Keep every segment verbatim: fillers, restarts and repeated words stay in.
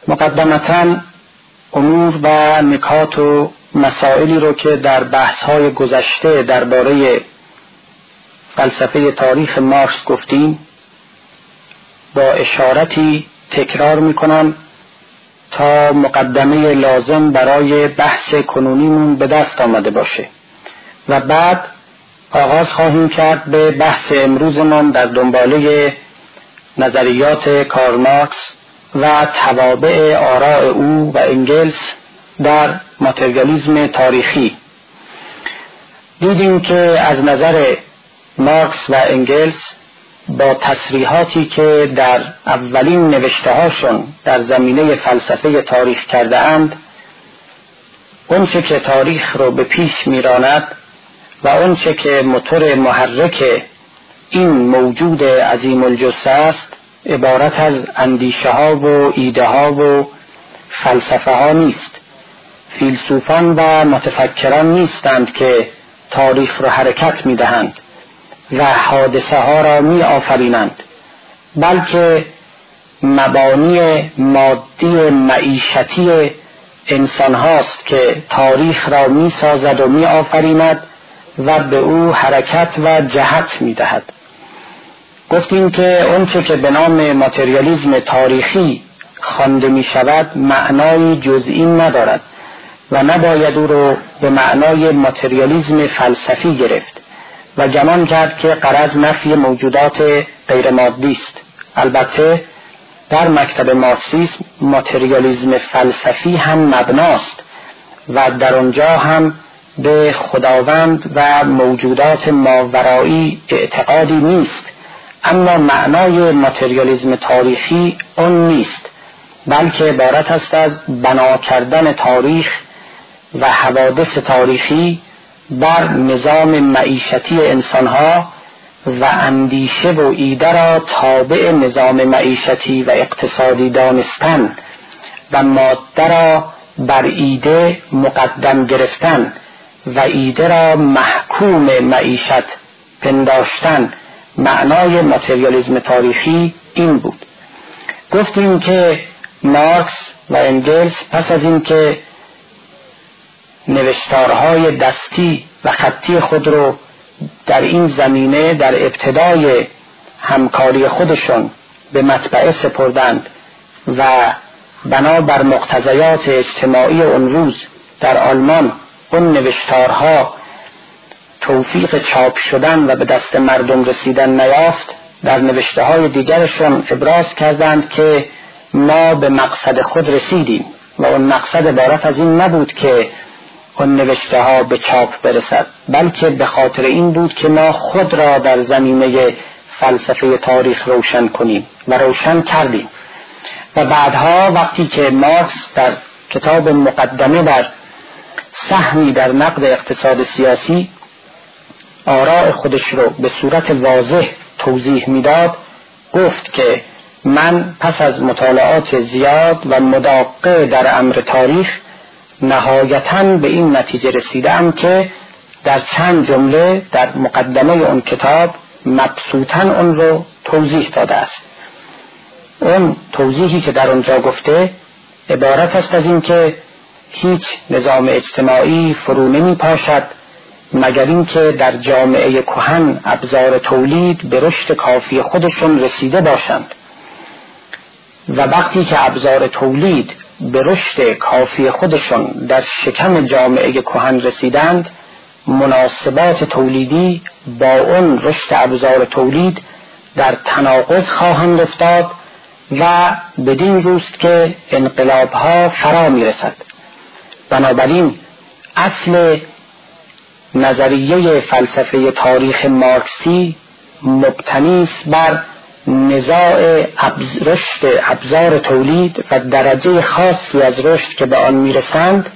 مقدمتاً امور و نکات و مسائلی رو که در بحث‌های گذشته درباره فلسفه تاریخ مارکس گفتیم با اشارتی تکرار میکنم تا مقدمه لازم برای بحث کنونیمون به دست آمده باشه و بعد آغاز خواهیم کرد به بحث امروزمان در دنباله نظریات کارل مارکس و توابع آراء او و انگلس در ماتریالیسم تاریخی. دیدیم که از نظر مارکس و انگلس با تصریحاتی که در اولین نوشته هاشون در زمینه فلسفه تاریخ کرده اند، اونچه که تاریخ رو به پیش میراند و اونچه که موتور محرک این موجود عظیم الجثه است عبارت از اندیشه ها و ایده ها و فلسفه ها نیست. فیلسوفان و متفکران نیستند که تاریخ را حرکت می دهند و حادثه ها را می آفرینند، بلکه مبانی مادی معیشتی انسان هاست که تاریخ را می سازد و می آفریند و به او حرکت و جهت می دهد. گفتیم که اونچه که به نام ماتریالیسم تاریخی خوانده می شود معنای جزئی ندارد و نباید او رو به معنای ماتریالیسم فلسفی گرفت و گمان کرد که غرض نفی موجودات غیر مادی است. البته در مکتب مارکسیسم ماتریالیسم فلسفی هم مبناست و در آنجا هم به خداوند و موجودات ماورایی اعتقادی نیست، اما معنای ماتریالیسم تاریخی اون نیست، بلکه عبارت است از بنا کردن تاریخ و حوادث تاریخی بر نظام معیشتی انسانها و اندیشه و ایده را تابع نظام معیشتی و اقتصادی دانستن و ماده را بر ایده مقدم گرفتن و ایده را محکوم معیشت پنداشتن. معنای ماتریالیسم تاریخی این بود. گفتیم که مارکس و انگلس پس از این که نوشتارهای دستی و خطی خود رو در این زمینه در ابتدای همکاری خودشون به مطبعه سپردند و بنابر مقتضیات اجتماعی اون روز در آلمان اون نوشتارها توفیق چاپ شدن و به دست مردم رسیدن نیافت، در نوشته های دیگرشون ابراز کردند که ما به مقصد خود رسیدیم و اون مقصد عبارت از این نبود که اون نوشته ها به چاپ برسد، بلکه به خاطر این بود که ما خود را در زمینه فلسفه تاریخ روشن کنیم و روشن کردیم. و بعدها وقتی که مارکس در کتاب مقدمه بر سهمی در نقد اقتصاد سیاسی آراء خودش رو به صورت واضح توضیح میداد، گفت که من پس از مطالعات زیاد و مدقق در امر تاریخ نهایتاً به این نتیجه رسیدم که در چند جمله در مقدمه اون کتاب مبسوطاً اون رو توضیح داده است. اون توضیحی که در اونجا گفته عبارت است از این که هیچ نظام اجتماعی فرو نمی پاشد مگر این که در جامعه کهن ابزار تولید به رشد کافی خودشون رسیده باشند و وقتی که ابزار تولید به رشد کافی خودشون در شکم جامعه کهن رسیدند، مناسبات تولیدی با اون رشد ابزار تولید در تناقض خواهند افتاد و بدین روست که انقلاب‌ها فرا میرسد. بنابراین اصل نظریه فلسفه تاریخ مارکسی مبتنی است بر نزاع رشد ابزار تولید و درجه خاصی از رشد که به آن میرسند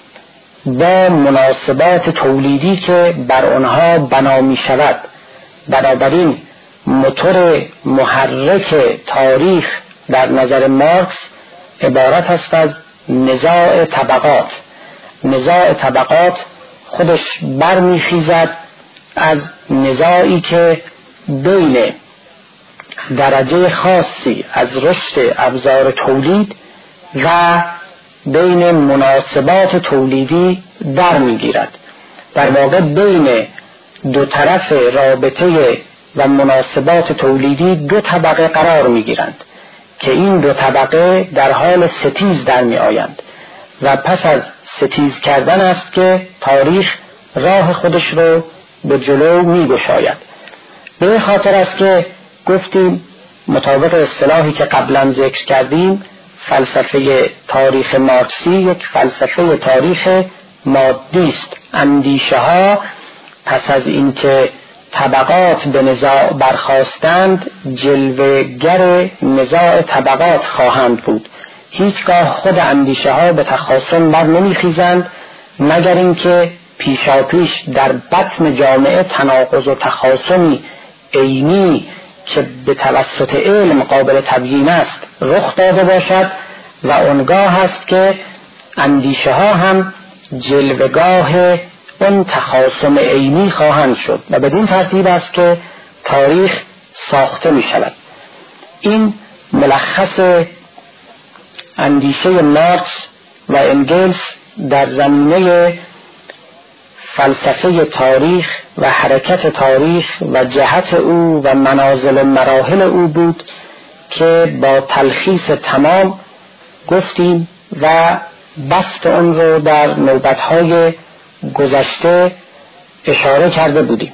با مناسبات تولیدی که بر آنها بنا می شود. بنابراین موتور محرک تاریخ در نظر مارکس عبارت است از نزاع طبقات. نزاع طبقات خودش برمیخیزد از نزاعی که بین درجه خاصی از رشد ابزار تولید و بین مناسبات تولیدی در میگیرد. در واقع بین دو طرف رابطه و مناسبات تولیدی دو طبقه قرار میگیرند که این دو طبقه در حال ستیز در می آیند و پس از ستیز کردن است که تاریخ راه خودش رو به جلو می گشاید. به خاطر است که گفتیم مطابق اصطلاحی که قبلا ذکر کردیم فلسفه تاریخ مارکسی یک فلسفه تاریخ مادی است. اندیشه ها پس از اینکه طبقات به نزاع برخاستند جلوه‌گر نزاع طبقات خواهند بود. هیچگاه خود اندیشه ها به تخاصم بر نمیخیزند مگر اینکه پیشاپیش در بطن جامعه تناقض و تخاصمی عینی که به توسط علم قابل تبیین است رخ داده باشد و آنگاه است که اندیشه ها هم جلوه‌گاه اون تخاصم عینی خواهند شد و بدین ترتیب است که تاریخ ساخته می شود. این ملخص اندیشه مارکس و انگلس در زمینه فلسفه تاریخ و حرکت تاریخ و جهت او و منازل و مراحل او بود که با تلخیص تمام گفتیم و بسط اون رو در نوبت‌های گذشته اشاره کرده بودیم.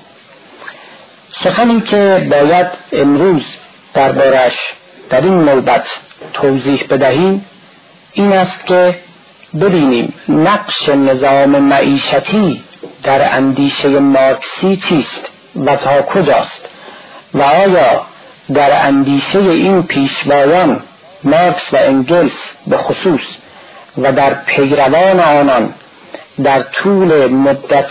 سخنی که باید امروز دربارش در این نوبت توضیح بدهیم این است که ببینیم نقش نظام معیشتی در اندیشه مارکسی چیست و تا کجاست و آیا در اندیشه این پیشوایان مارکس و انگلس به خصوص و در پیروان آنان در طول مدت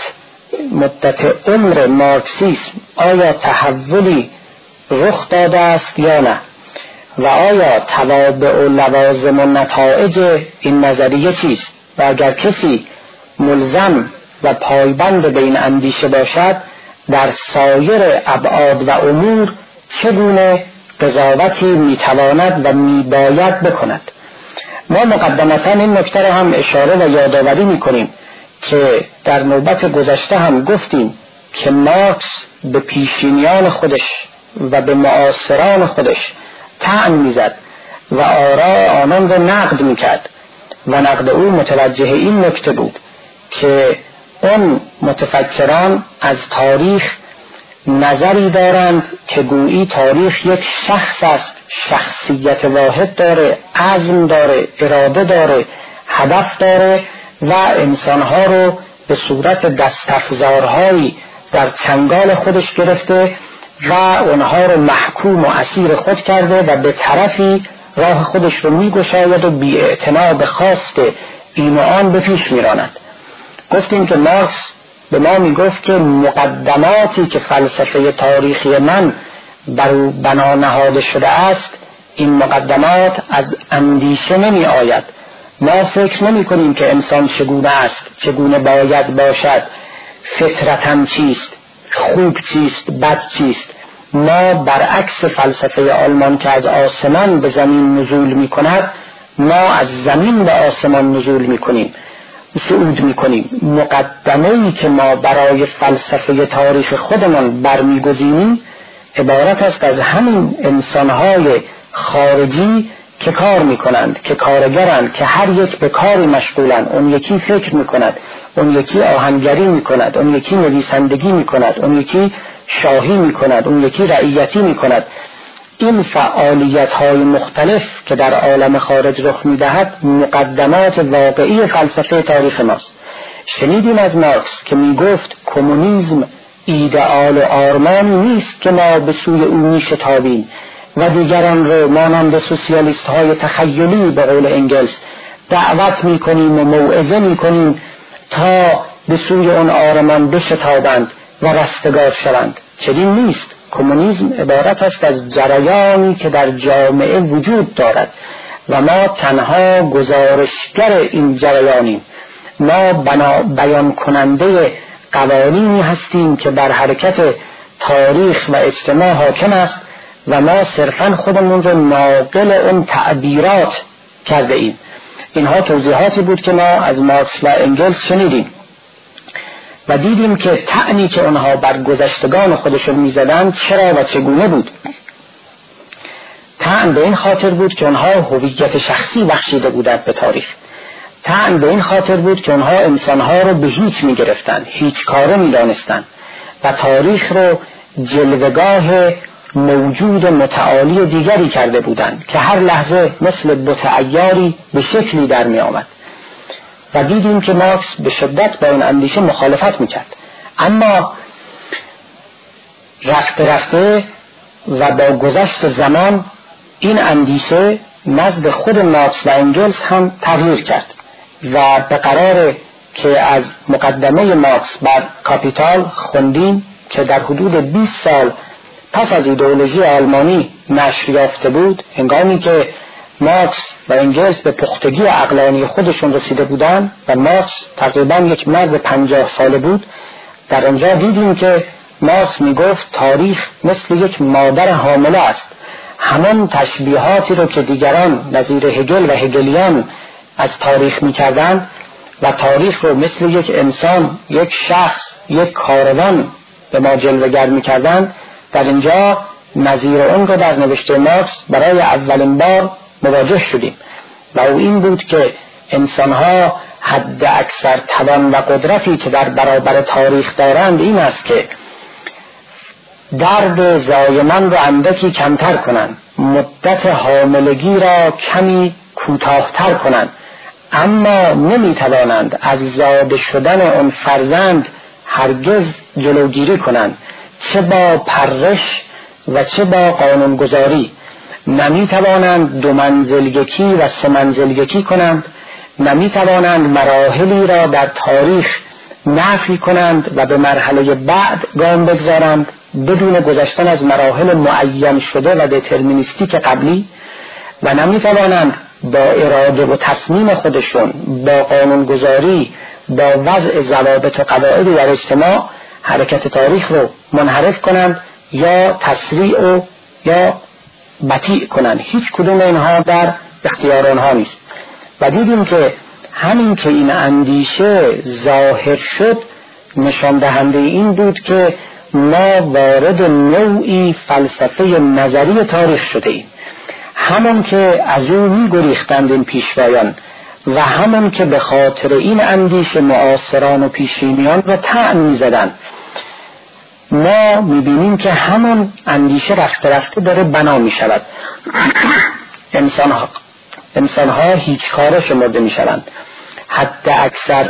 مدت عمر مارکسیسم آیا تحولی رخ داده است یا نه و آیا توابع و لوازم و نتایج این نظریه چیست و اگر کسی ملزم و پایبند به این اندیشه باشد در سایر ابعاد و امور چگونه قضاوتی میتواند و میباید بکند. ما مقدمتا این نکته را هم اشاره و یادآوری میکنیم که در نوبت گذشته هم گفتیم که مارکس به پیشینیان خودش و به معاصران خودش طعن میزد و آراء آنان را نقد میکرد و نقد او متوجه این نکته بود که اون متفکران از تاریخ نظری دارند که گویی تاریخ یک شخص است، شخصیت واحد داره، عزم داره، اراده داره، هدف داره و انسانها رو به صورت دستافزارهایی در چنگال خودش گرفته و اونها رو محکوم و اسیر خود کرده و به طرفی راه خودش رو میگشاید و بی اعتنا به خواست این و آن به پیش میراند. گفتیم که مارکس به ما میگفت که مقدماتی که فلسفه تاریخی من بر او بنا نهاده شده است این مقدمات از اندیشه نمی آید. ما فکر نمی کنیم که انسان چگونه است، چگونه باید باشد، فطرتاً چیست، خوب چیست، بد چیست. ما برعکس فلسفه آلمان که از آسمان به زمین نزول می کند، ما از زمین به آسمان نزول می کنیم، صعود می کنیم. مقدمه‌ای که ما برای فلسفه تاریخ خودمان برمیگزینیم عبارت است از همین انسانهای خارجی که کار می کنند، که کارگرند، که هر یک به کاری مشغولند. اون یکی فکر می کند، اون یکی آهنگری می کند، اون یکی نویسندگی می کند، اون یکی شاهی می کند، اون یکی رعیتی می کند. این فعالیت های مختلف که در عالم خارج رخ می دهد مقدمات واقعی فلسفه تاریخ ماست. شنیدیم از مارکس که می گفت کمونیسم ایدئال و آرمانی نیست که ما به سوی او می شتابیم و دیگران رو مانند سوسیالیست های تخیلی به قول انگلس دعوت می کنیم و موعظه می کنیم تا به سوی اون آرمان بشتابند و رستگار شوند. چنین نیست. کمونیسم عبارت است از جریانی که در جامعه وجود دارد و ما تنها گزارشگر این جریانیم. ما بیان کننده قوانینی هستیم که بر حرکت تاریخ و اجتماع حاکم است و ما صرفاً خودمون رو ناقل اون تعبیرات کرده ایم. اینها توضیحاتی بود که ما از مارکس و انگلس شنیدیم و دیدیم که طعنی که آنها بر گذشتگان خودشون می‌زدند چرا و چگونه بود. طعن به این خاطر بود که آنها هویت شخصی بخشیده بودند به تاریخ. طعن به این خاطر بود که آنها انسانها رو به هیچ می‌گرفتند، هیچ کاره می‌دانستند و تاریخ رو جلوه‌گاه موجود متعالی دیگری کرده بودند که هر لحظه مثل بت عیاری به شکلی در می آمد. و دیدیم که مارکس به شدت با این اندیشه مخالفت می کرد، اما رفته رفته و با گذشت زمان این اندیشه نزد خود مارکس و انگلس هم تغییر کرد و به قراره که از مقدمه مارکس بر کاپیتال خوندیم که در حدود بیست سال پس از ایدئولوژی آلمانی نشر یافته بود، هنگامی که مارکس و انگلس به پختگی عقلانی خودشون رسیده بودند و مارکس تقریبا یک مرد پنجاه ساله بود، در آنجا دیدیم که مارکس میگفت تاریخ مثل یک مادر حامله است. همان تشبیهاتی رو که دیگران نظیر هگل و هگلیان از تاریخ میکردند و تاریخ رو مثل یک انسان، یک شخص، یک کاروان به ما جلوه‌گر میکردند، در اینجا نظیر اون رو در نوشته مارکس برای اولین بار مواجه شدیم و او این بود که انسانها حد اکثر توان و قدرتی که در برابر تاریخ دارند این است که درد زایمان رو اندکی کمتر کنند، مدت حاملگی را کمی کوتاه‌تر کنند، اما نمیتوانند از زاده شدن اون فرزند هرگز جلوگیری کنند، چه با پرش و چه با قانونگذاری. نمیتوانند دو منزل یکی و سه منزل یکی کنند، نمیتوانند مراحلی را در تاریخ نفی کنند و به مرحله بعد گام بگذارند بدون گذشتن از مراحل معین شده و دترمینیستیک قبلی، و نمیتوانند با اراده و تصمیم خودشون با قانونگذاری با وضع ضوابط و قواعد در اجتماع حرکت تاریخ رو منحرف کنند یا تسریع و یا بطیء کنند. هیچ کدوم اینها در اختیار آنها نیست. و دیدیم که همین که این اندیشه ظاهر شد نشان دهنده این بود که ما وارد نوعی فلسفه نظری تاریخ شده ایم، همون که از او می گریختند این پیشوایان و همون که به خاطر این اندیشه معاصران و پیشینیان را طعن می زدن. ما می بینیم که همون اندیشه رفته رفته داره بنا می شود. انسان ها, انسان ها هیچ کاره شمرده می شوند. حتی اکثر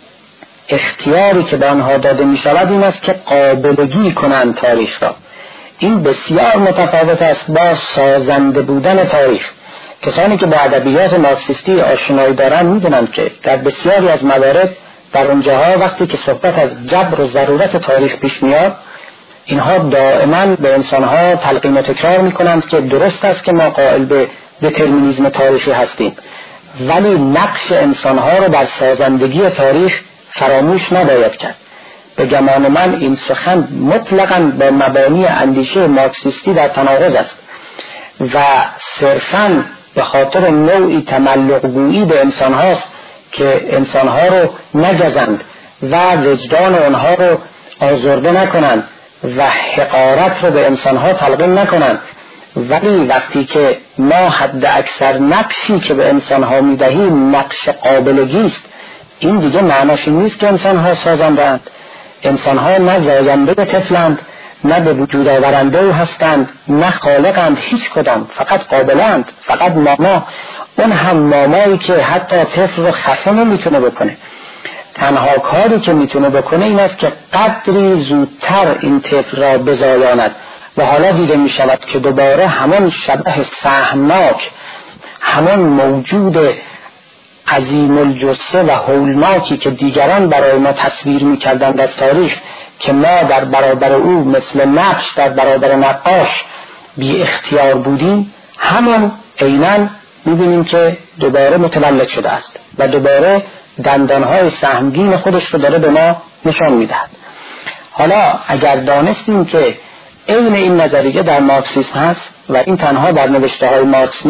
اختیاری که به آنها داده می شود این است که قابلگی کنند تاریخ را. این بسیار متفاوت است با سازنده بودن تاریخ. کسانی که با ادبیات مارکسیستی آشنایی دارند می‌دانند که در بسیاری از موارد در اونجاها وقتی که صحبت از جبر و ضرورت تاریخ پیش میاد، اینها دائما به انسانها تلقین و تکرار می‌کنند که درست است که ما قائل به دترمینیسم تاریخی هستیم، ولی نقش انسانها رو در سازندگی تاریخ فراموش نباید کرد. به گمان من این سخن مطلقاً با مبانی اندیشه مارکسیستی در تناقض است و صرفاً به خاطر نوعی تملق گویی به انسان هاست که انسان ها رو نگزند و وجدان آنها رو آزرده نکنند و حقارت رو به انسان ها تلقین نکنند. ولی وقتی که ما حد اکثر نقشی که به انسان ها میدهیم نقش قابلگی است، این دیگه معناش این نیست که انسان ها سازندند. انسان ها نه زاینده طفلند، نه به وجود آورنده هستند، نه خالقند، هیچ کدام، فقط قابلند، فقط ماما. اون هم مامایی که حتی طفل رو خفه نمیتونه بکنه. تنها کاری که میتونه بکنه این است که قدری زودتر این طفل را بزایاند و حالا دیده میشود که دوباره همون شبه سهمناک، همون موجود عظیم الجثه و هولناکی که دیگران برای ما تصویر میکردند از تاریخ که ما در برابر او مثل نقش در برابر نقاش بی اختیار بودیم، همون عیناً میبینیم که دوباره متولد شده است و دوباره دندانهای سهمگین خودش رو داره به ما نشان میدهد. حالا اگر دانستیم که عین این نظریه در مارکسیسم هست و این تنها در نوشته های مارکس نیست،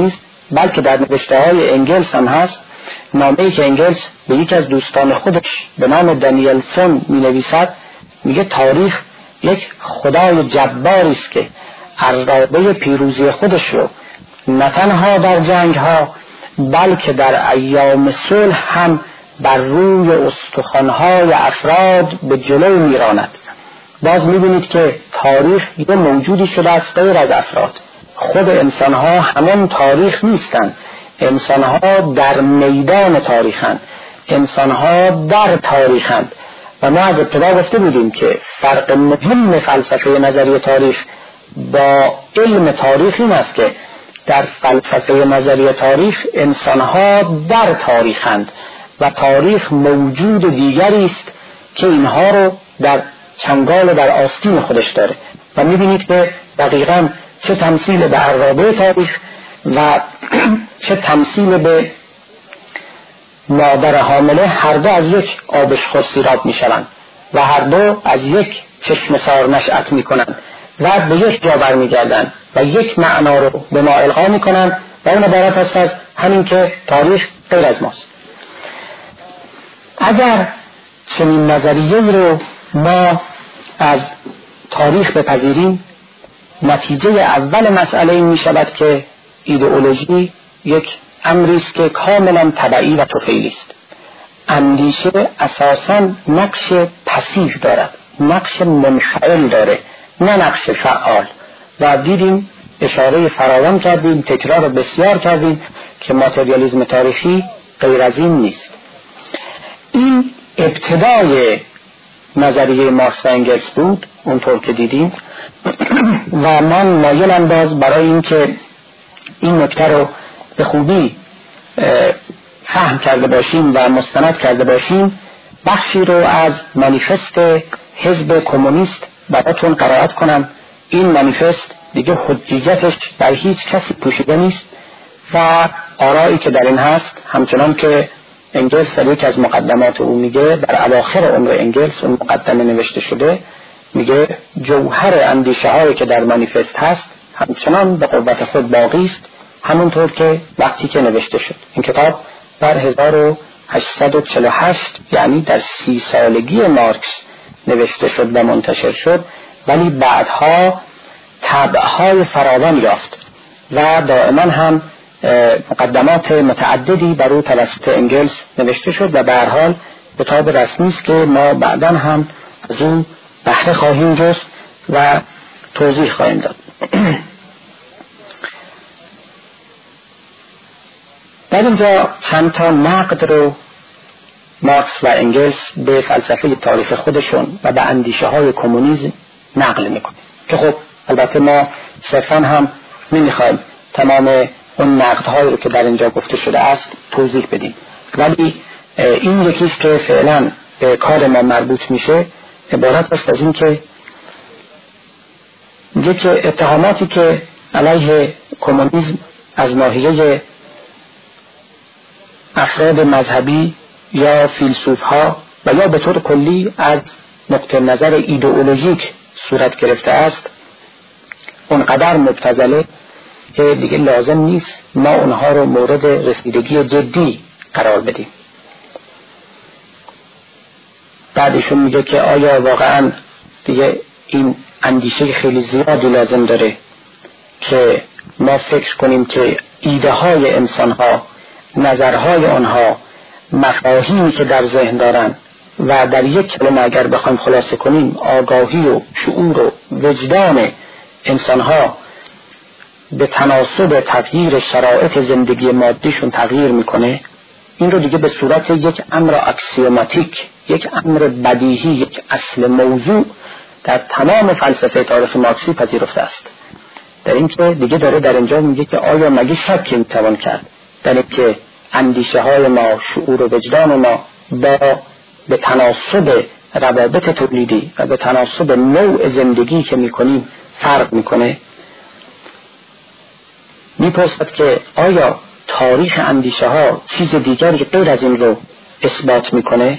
بلکه در نوشته های انگلس هم هست. نامه‌ای که انگلس به یکی از دوستان خودش به نام دانیلسون می نویسد، میگه تاریخ یک خدای جباری است که عرابه پیروزی خودش رو نه تنها در جنگ ها بلکه در ایام صلح هم بر روی استخوان‌های افراد به جلو میراند. باز میبینید که تاریخ یه موجودی شده از غیر از افراد. خود انسان‌ها همون تاریخ نیستند، انسان‌ها در میدان تاریخند، انسان‌ها در تاریخند. و ما از ابتدا گفته بودیم که فرق مهم فلسفه نظری تاریخ با علم تاریخ این است که در فلسفه نظری تاریخ انسان‌ها در تاریخند و تاریخ موجود دیگری است که اینها رو در چنگال و در آستین خودش داره. و می‌بینید که دقیقاً چه تمثیل به عرابه تاریخ و چه تمثیل به مادر حامله، هر دو از یک آبشخور سیراب میشوند و هر دو از یک چشم سار نشأت میکنند و به یک جا برمیگردند و یک معنا رو به ما القا میکنند و اون عبارت است از همین که تاریخ غیر از ماست. اگر چنین نظریه‌ای رو ما از تاریخ بپذیریم، نتیجه اول مسئله این میشود که ایدئولوژی یک امری است که کاملا تبعی و طفیلی است. اندیشه اساساً نقش پسیو دارد، نقش منفعل داره، نه نقش فعال. و دیدیم، اشاره فراوان کردیم، تکرار بسیار کردیم که ماتریالیسم تاریخی غیر از این نیست. این ابتدای نظریه مارکس و انگلس بود، اونطور که دیدیم. و من مایلم باز برای این که این نکته رو به خوبی فهم کرده باشیم و مستند کرده باشیم، بخشی رو از مانیفست حزب کمونیست براتون قرائت کنم. این مانیفست دیگه حجیتش در هیچ کسی پوشیده نیست و آرایی که در این هست، همچنان که انگلس در یک از مقدمات او میگه، در اواخر عمر انگلس اون مقدمه نوشته شده، میگه جوهر اندیشه هایی که در مانیفست هست همچنان به قوت خود باقی است، همونطور که وقتی که نوشته شد. این کتاب در هزار و هشتصد و چهل و هشت، یعنی در سی سالگی مارکس نوشته شد و منتشر شد، ولی بعدها طبعهای فراوان یافت و دائما هم مقدمات متعددی بر او توسط انگلس نوشته شد و به هر حال کتاب رسمی است که ما بعداً هم از اون بهره خواهیم جست و توضیح خواهیم داد. در اینجا چند تا نقد رو مارکس و انگلس به فلسفه تاریخ خودشون و به اندیشه های کمونیسم نقل میکنه که خب البته ما صرفاً هم نمیخوایم تمام اون نقدهایی رو که در اینجا گفته شده است توضیح بدیم، ولی این یکیست که فعلا به کار ما مربوط میشه. عبارت است از این که یک اتهاماتی که علیه کمونیسم از ناحیه افراد مذهبی یا فیلسوفها و یا به طور کلی از نقطه نظر ایدئولوژیک صورت گرفته است، اونقدر مبتذله که دیگه لازم نیست ما اونها رو مورد رسیدگی جدی قرار بدیم. بعدشون میگه که آیا واقعا دیگه این اندیشه خیلی زیادی لازم داره که ما فکر کنیم که ایده های انسان ها، نظرهای آنها، مفاهیمی که در ذهن دارن و در یک کلمه اگر بخوایم خلاصه کنیم آگاهی و شعور و وجدان انسان ها به تناسب تغییر شرایط زندگی مادیشون تغییر میکنه، این رو دیگه به صورت یک امر اکسیوماتیک، یک امر بدیهی، یک اصل موضوع در تمام فلسفه تاریخ مارکسی پذیرفته است. در این که دیگه داره در اینجا میگه که آیا مگه شک میتوان کرد در این که اندیشه های ما، شعور و وجدان ما با به تناسب روابط تولیدی و به تناسب نوع زندگی که میکنیم فرق میکنه؟ میپرسد که آیا تاریخ اندیشه ها چیز دیگری غیر از این رو اثبات میکنه؟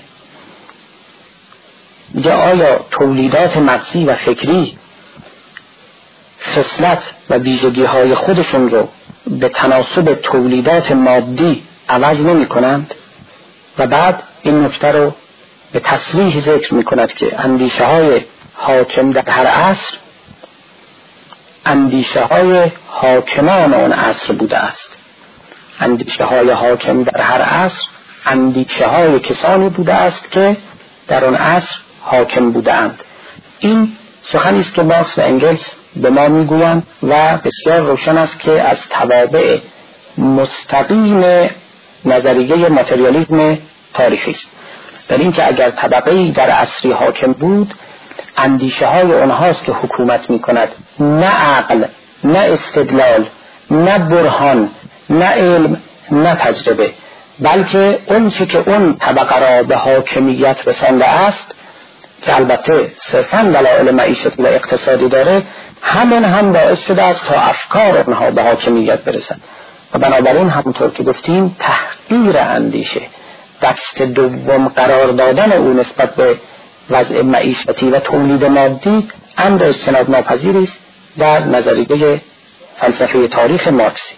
میگه آیا تولیدات مغزی و فکری خصلت و ویژگی های خودشون رو به تناسب تولیدات مادی عوض نمی کنند و بعد این نکته رو به تصریح ذکر می کند که اندیشه های حاکم در هر عصر اندیشه های حاکمان آن عصر بوده است. اندیشه های حاکم در هر عصر اندیشه های کسانی بوده است که در آن عصر حاکم بوده اند. این سخنی است که مارکس و انگلس به ما میگویند و بسیار روشن است که از توابع مستقیم نظریه ماتریالیسم تاریخی است، در این که اگر طبقه‌ای در عصری حاکم بود اندیشه های اونهاست که حکومت می کند، نه عقل، نه استدلال، نه برهان، نه علم، نه تجربه، بلکه اون چی که اون طبقه را به حاکمیت رسانده است که البته صرفاً دلایل معیشتی و اقتصادی داره، همون هم باعث شده است تا افکار اونها به حاکمیت برسند و بنابراین همونطور که گفتیم تحقیر اندیشه، دست دوم قرار دادن او نسبت به وضع معیشتی و تولید مادی امر اجتناب ناپذیری است در نظریه فلسفه تاریخ مارکسی.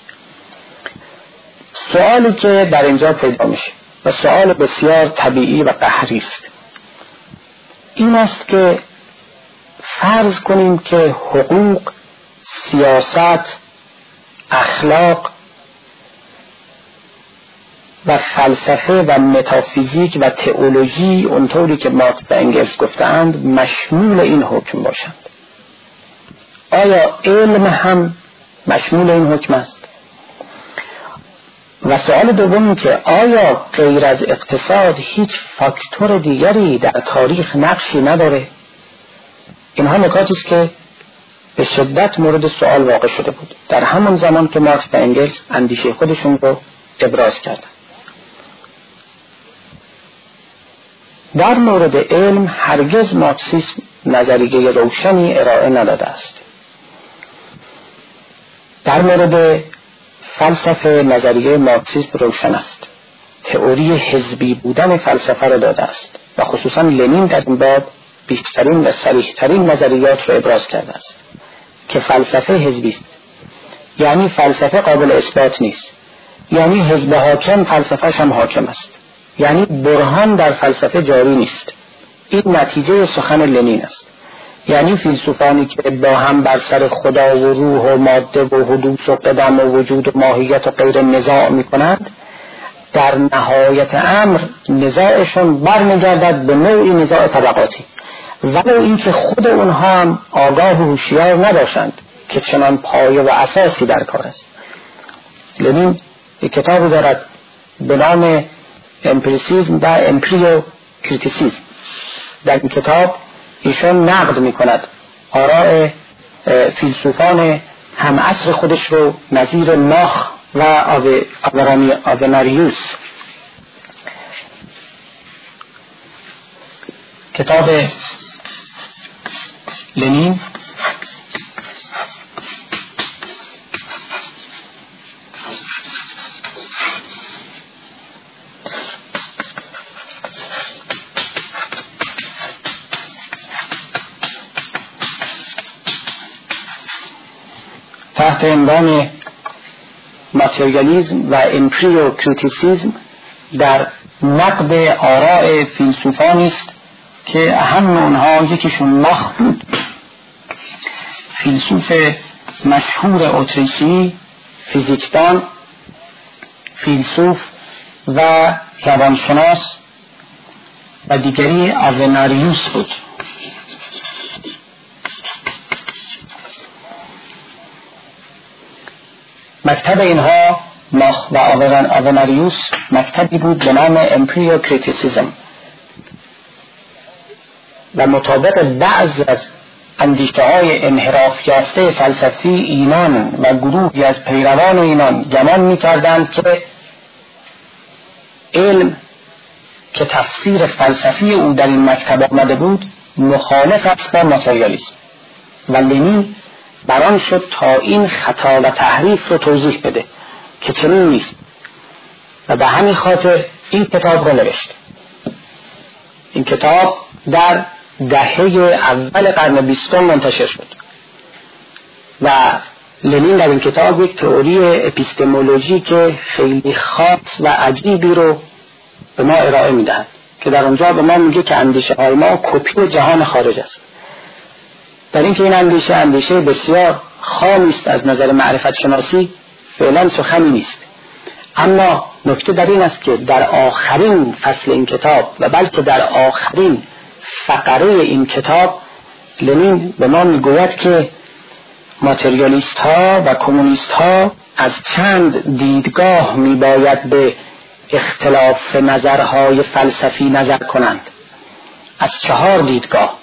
سوالی که در اینجا پیدا میشه و سوال بسیار طبیعی و قهری است این است که فرض کنیم که حقوق، سیاست، اخلاق و فلسفه و متافیزیک و تئولوژی اونطوری که مارکس و انگلس گفتند مشمول این حکم باشند. آیا علم هم مشمول این حکم است؟ و سوال دوم که آیا غیر از اقتصاد هیچ فاکتور دیگری در تاریخ نقشی نداره؟ اینها نکاتی است که به شدت مورد سوال واقع شده بود در همون زمان که مارکس و انگلس اندیشه خودشون رو ابراز کردند. در مورد علم هرگز مارکسیسم نظریه روشنی ارائه نداده است. در مورد فلسفه نظریه مارکسیسم روشن است. تئوری حزبی بودن فلسفه را داده است و خصوصا لنین در این باب بیشترین و صریح‌ترین نظریات را ابراز کرده است که فلسفه حزبی است، یعنی فلسفه قابل اثبات نیست، یعنی حزب حاکم فلسفه‌ش هم حاکم است، یعنی برهان در فلسفه جاری نیست. این نتیجه سخن لنین است. یعنی فیلسوفانی که با هم بر سر خدا و روح و ماده و حدوث و قدم و وجود و ماهیت و غیر نزاع می کنند، در نهایت امر نزاعشون برمیگردد به نوعی نزاع طبقاتی، ولو اینکه خود اونها هم آگاه و هوشیار نباشند که چنان پایه و اساسی در کار است. لنین یک کتابی دارد به نام امپریسیزم و امپریو کریتیسیزم. در این کتاب ایشون نقد می کند آراء فیلسوفان هم عصر خودش رو نظیر ماخ و آوناریوس. کتاب لنین تحت عنوان ماتریالیسم و امپریو کریتیسیزم در نقد آراء فیلسوفانی است که اهم اونها یکیشون ماخ بود، فیلسوف مشهور اتریشی، فیزیکدان، فیلسوف و روانشناس، و دیگری آوناریوس بود. مکتب اینها ماخ و آوناریوس مکتبی بود به نام امپریو کریتیسیزم و مطابق بعض از اندیشه های انحراف یافته فلسفی اینان و گروهی از پیروان اینان گمان می کردند که علم که تفسیر فلسفی او در این مکتب آمده بود مخالف است با ماتریالیسم و لنین بران شد تا این خطا و تحریف رو توضیح بده که چنین نیست و به همین خاطر این کتاب رو نوشت. این کتاب در دهه اول قرن بیستم منتشر شد و لنین در این کتاب یک تئوری اپیستمولوژی که خیلی خاص و عجیبی رو به ما ارائه میدهد که در اونجا به ما میگه که اندیشه های ما کپی جهان خارج است. در این که این اندیشه اندیشه بسیار خالی است از نظر معرفت شناسی فعلا سخنی نیست، اما نکته در این است که در آخرین فصل این کتاب و بلکه در آخرین فقره این کتاب لنین به ما میگوید که ماتریالیست ها و کمونیست ها از چند دیدگاه میباید به اختلاف نظرهای فلسفی نظر کنند، از چهار دیدگاه،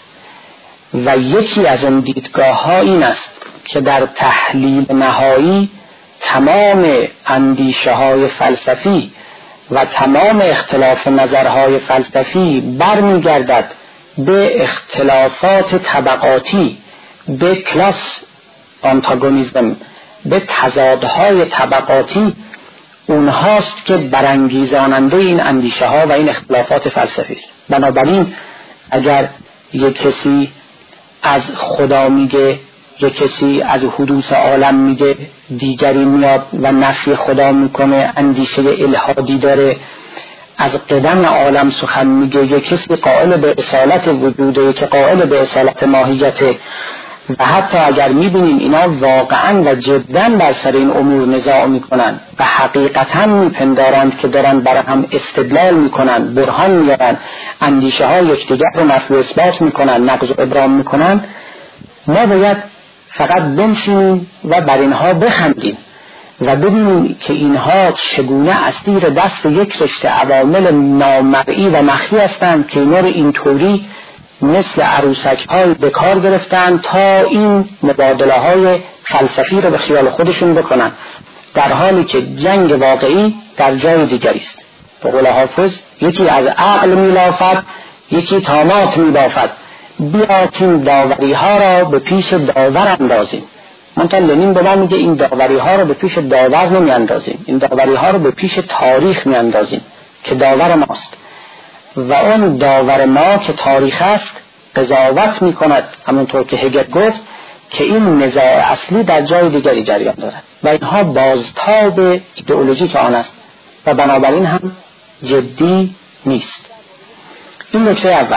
و یکی از اون دیدگاه ها این است که در تحلیل نهایی تمام اندیشه های فلسفی و تمام اختلاف نظرهای فلسفی برمیگردد به اختلافات طبقاتی، به کلاس آنتاگونیزم، به تضادهای طبقاتی، اونهاست که برانگیزاننده این اندیشه ها و این اختلافات فلسفی است. بنابراین اگر یک کسی از خدا میگه، یک کسی از حدوث عالم میگه، دیگری میاد و نفی خدا میکنه، اندیشه الحادی داره، از قدم عالم سخن میگه، یک کسی قائل به اصالت وجوده که قائل به اصالت ماهیته، و حتی اگر میبینیم اینا واقعا و جدا بر سر این امور نزاع میکنن و حقیقتا میپندارند که دارن برای هم استدلال میکنن، برهان میارن، اندیشه ها یکدیگر رو نفی و اثبات میکنن، نقض و ابرام میکنن، ما باید فقط بنشینیم و بر اینها بخندیم و ببینیم که اینها چگونه اسیر دست یک رشته عوامل نامرئی و مخفی هستند که اینا رو اینطوری مثل عروسک های به کار گرفتن تا این مبادله های فلسفی رو به خیال خودشون بکنن، در حالی که جنگ واقعی در جای دیگری است. به قول حافظ یکی از عقل میلافد، یکی طامات میبافد، بیا این داوری ها را به پیش داور اندازیم. منتها لنین به ما میگه این داوری ها رو به پیش داور نمی اندازیم، این داوری ها رو به پیش تاریخ می اندازیم که داور ماست، و اون داور ما که تاریخ است قضاوت می کند، همونطور که هگل گفت که این نزاع اصلی در جای دیگری جریان دارد و اینها بازتاب ایدئولوژیک آن است و بنابراین هم جدی نیست. این نکته اول.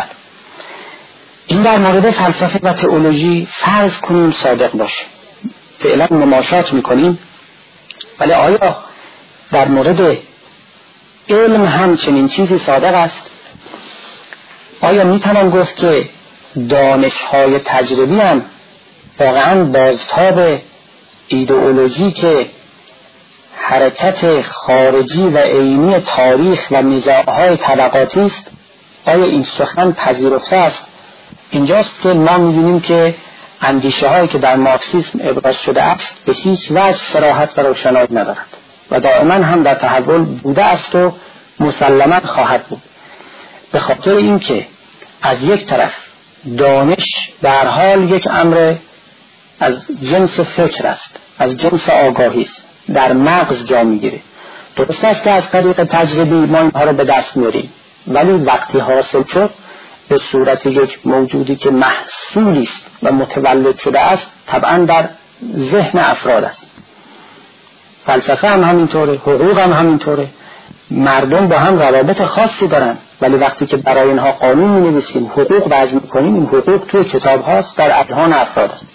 این در مورد فلسفه و تئولوژی فرض کنیم صادق باشه، فعلا مماشات میکنیم، ولی آیا در مورد علم هم چنین چیزی صادق است؟ آیا میتوان گفت که دانش‌های تجربی هم واقعا بازتاب ایدئولوژی که حرکت خارجی و عینی تاریخ و نزاع‌های طبقاتی است؟ آیا این سخن پذیرفته است؟ اینجاست که ما می‌بینیم که اندیشه هایی که در مارکسیسم ابراز شده است به هیچ وجه صراحت و روشنایی ندارد و دائما هم در تحول بوده است و مسلما خواهد بود، به خاطر اینکه از یک طرف دانش در حال یک امر از جنس فکر است، از جنس آگاهی است، در مغز جا میگیره. درست است که از طریق تجربی ما اینها رو به دست میاریم، ولی وقتی حاصل شد به صورت یک موجودی که محصولی است و متولد شده است طبعا در ذهن افراد است. فلسفه هم همینطوره، حقوق هم همینطوره. مردم با هم روابط خاصی دارن، ولی وقتی که برای اینها قانون می نویسیم، حقوق وضع می کنیم، این حقوق توی کتاب هاست، در اذهان افراد است.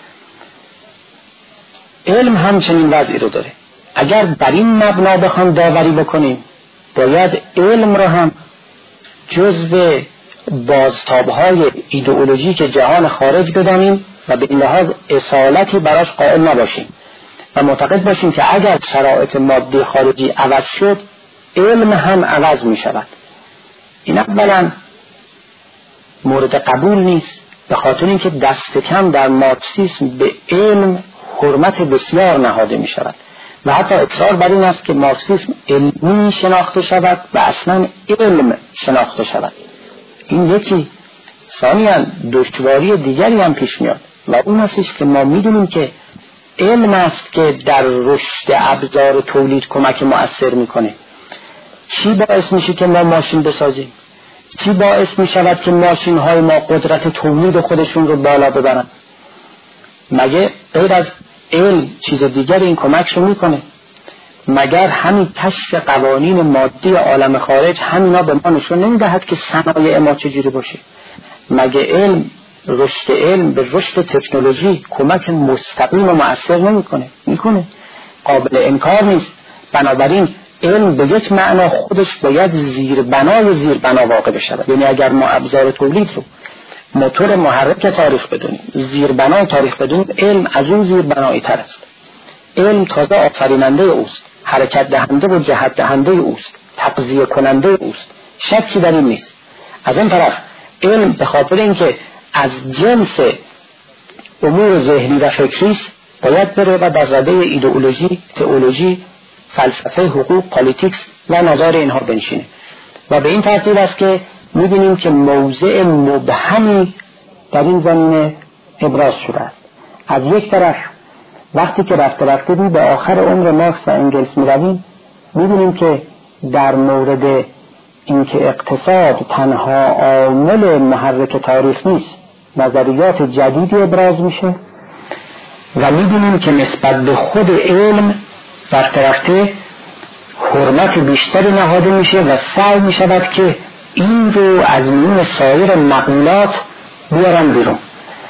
علم هم چنین وضعی رو داره. اگر بر این مبنا بخوام داوری بکنیم، باید علم رو هم جزو بازتاب‌های ایدئولوژیک جهان خارج بدانیم و به این لحاظ اصالتی براش قائل نباشیم و معتقد باشیم که اگر شرایط مادی خارجی عوض شد، علم هم عوض می شود. این اولا مورد قبول نیست، به خاطر اینکه دست کم در مارکسیسم به علم حرمت بسیار نهاده می شود و حتی اصرار بر این است که مارکسیسم علمی شناخته شود و اصلا علم شناخته شود. این یکی. ثانیاً دشواری دیگری هم پیش میاد و اون هستش که ما میدونیم که علم است که در رشد ابزار تولید کمک مؤثر میکنه. چی باعث میشه که ما ماشین بسازیم؟ چی باعث میشود که ماشین های ما قدرت تولید خودشون رو بالا ببرن؟ مگه غیر از علم چیز دیگر این کمک رو میکنه؟ مگر همین کشف قوانین مادی عالم خارج همینا به ما نشون نمیدهد که صنایع ما چجوری باشه؟ مگه علم، رشد علم به رشد تکنولوژی کمک مستقیم و مؤثر نمیکنه؟ میکنه، قابل انکار نیست. بنابراین علم به یک معنا خودش باید زیر بنای زیر بنا واقع بشه. یعنی اگر ما ابزار تولید رو موتور محرک تاریخ بدونیم، زیر بنای تاریخ بدونیم، علم از اون زیر بنایی تر است. علم تازه آفریننده اوست، حرکت دهنده و جهت دهنده اوست، تغذیه کننده اوست، شکی در این نیست. از این طرف علم به خاطر اینکه از جنس امور ذهنی و فکری است، باید بره و در رده ایدئولوژی، تئولوژی، فلسفه، حقوق، پالیتیکس و نظر اینها بنشینه. و به این ترتیب است که می‌بینیم که موضع مبهمی در این زمینه ابراز شده است. از یک طرف وقتی که رفته رفته بی به آخر عمر مارکس و انگلس می‌رویم، می‌بینیم که در مورد اینکه اقتصاد تنها عامل محرک تاریخ نیست، نظریات جدیدی ابراز میشه و می‌بینیم که نسبت به خود علم رفته رفته حرمت بیشتری نهاده میشه و سعی میشود که این رو از میون سایر مقولات بیارن بیرون.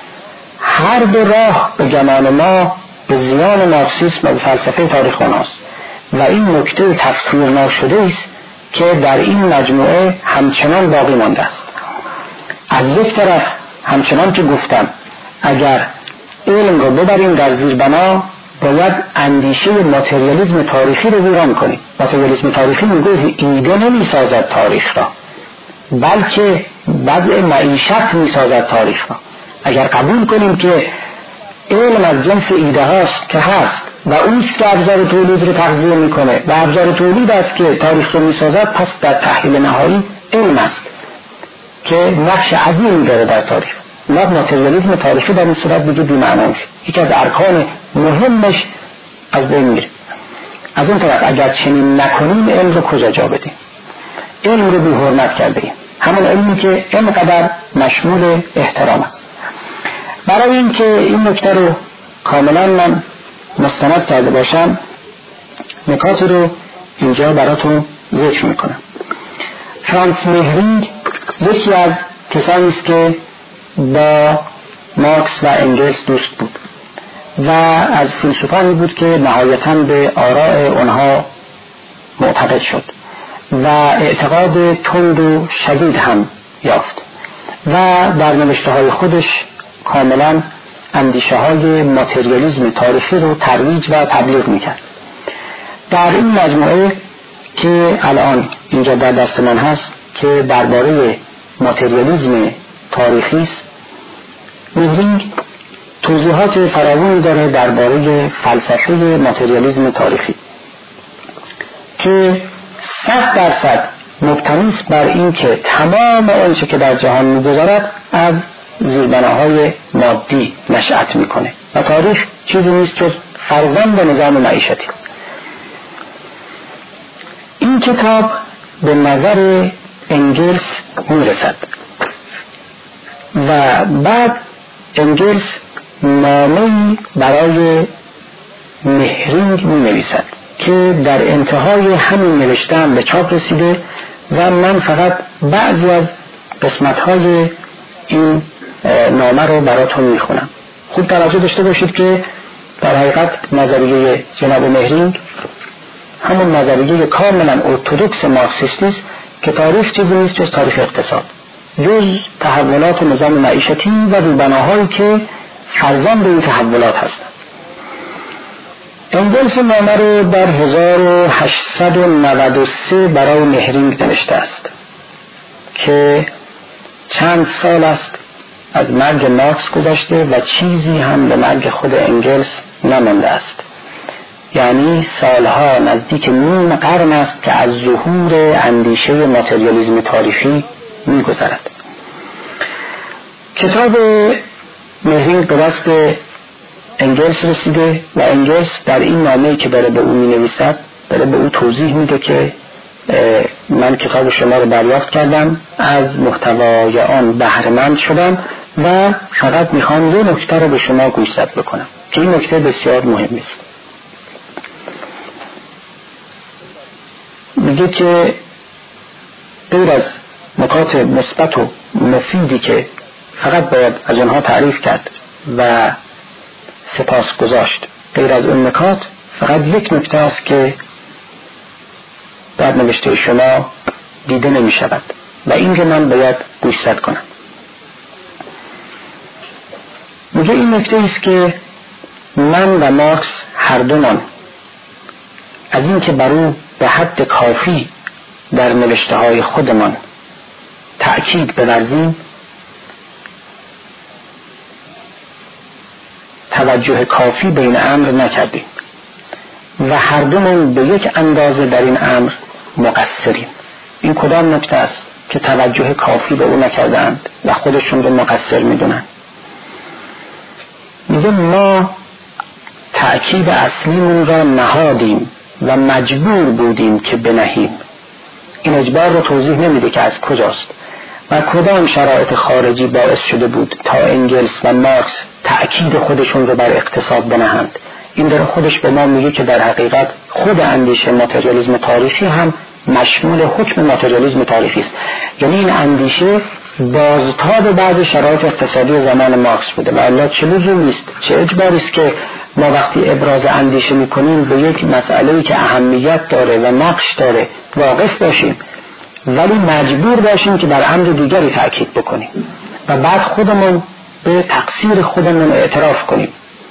هر دو راه به گمان ما به زیان مارکسیسم و فلسفه تاریخ آناست و این نکته تفسیر ناشده است که در این مجموعه همچنان باقی مانده است. از یک طرف همچنان که گفتم، اگر علم رو ببریم در زیر بنا، باید اندیشه ماتریالیسم تاریخی رو ویران کنیم. ماتریالیسم تاریخی میگه ایده نمیسازد تاریخ را، بلکه وضع معیشت میسازد تاریخ را. اگر قبول کنیم که علم از جنس ایده هاست که هست و اوست که ابزار تولید رو تغذیه میکنه و ابزار تولید است که تاریخ رو میسازد، پس در تحلیل نهایی علم است که نقش عظیمی داره در تاریخ. نه ماتریالیسم تاریخی در این صورت دیگه بی‌معنی میشه، یکی از ارکان مهمش از بین میره. از اون طرف اگر چنین نکنیم، علم رو کجا جا بدیم؟ علم رو بی حرمت کرده ایم، همون علمی که اینقدر مشمول احترام است. برای اینکه این نکته رو کاملا من مستند کرده باشم، نکات رو اینجا براتون ذکر میکنم. فرانس مهرینگ یکی از کسانی است که با مارکس و انگلس دوست بود و از فیلسوفانی بود که نهایتاً به آراء آنها معتقد شد و اعتقاد تند و شدید هم یافت و در نوشته های خودش کاملا اندیشه های ماتریالیسم تاریخی رو ترویج و تبلیغ میکرد. در این مجموعه که الان اینجا در دست من هست که درباره ماتریالیسم تاریخی است، مهرینگ توضیحات فراوانی داره درباره فلسفه ماتریالیسم تاریخی که صد درصد مبتنی است بر این که تمام آنچه که در جهان می‌گذرد از زیربناهای مادی نشأت میکنه و تاریخ چیزی نیست جز فرزند نظام معیشتی. این کتاب به نظر انگلس میرسد و بعد انگلس نامه‌ای برای مهرینگ می‌نویسد که در انتهای همین نوشتن به چاپ رسیده و من فقط بعضی از قسمت‌های این نامه رو براتون میخونم. خوب توجه داشته باشید که در حقیقت نظریه جناب مهرینگ همون نظریه کاملا ارتدوکس مارکسیستی است که تاریخ چیزی نیست جز تاریخ اقتصاد، جز تحولات نظام معیشتی و روبناهایی که فرزند این تحولات هستند. انگلس نامه رو در هزار و هشتصد و نود و سه برای مهرینگ نوشته است که چند سال است از مرگ مارکس گذشته و چیزی هم به مرگ خود انگلس نمانده است. یعنی سالها نزدیک نیم قرن است که از ظهور اندیشه ماتریالیسم تاریخی می‌گذرد. کتاب مهرینگ به دست انگلس رسیده و انگلس در این نامه‌ای که داره به او می‌نویسد داره به او توضیح میده که من کتاب شما رو دریافت کردم، از محتوای آن بهره‌مند شدم و فقط میخوام یه نکته رو به شما گوشزد بکنم که این نکته بسیار مهم است. میگه که غیر از نکات مثبت و مفیدی که فقط باید از اونها تعریف کرد و سپاس گذاشت، غیر از اون نکات فقط یک نکته است که در نوشته شما دیده نمی شود و این که من باید گوشزد کنم. میگه این نکته است که من و مارکس هر دومان از این که بر او به حد کافی در نوشته های خودمان تأکید بورزیم توجه کافی به این امر نکردیم و هر دومان به یک اندازه در این امر مقصریم. این کدام نکته است که توجه کافی به او نکردند و خودشون رو مقصر میدونن؟ میگه ما تأکید اصلیمون را نهادیم و مجبور بودیم که بنهیم. این اجبار رو توضیح نمیده که از کجاست و کدام شرایط خارجی باعث شده بود تا انگلس و مارکس تأکید خودشون رو بر اقتصاد بنهند. این در خودش به ما میگه که در حقیقت خود اندیشه ماتریالیسم تاریخی هم مشمول حکم ماتریالیسم تاریخی است. یعنی این اندیشه بازتاب بعض شرایط اقتصادی زمان مارکس بوده و الا چه لزومی است، چه اجباری است که ما وقتی ابراز اندیشه میکنیم به یک مسئله‌ای که اهمیت داره و نقش داره واقف باشیم ولی مجبور باشیم که بر امر دیگری تأکید بکنیم و بعد خودمون به تقصیر خودمون اعتراف کنیم.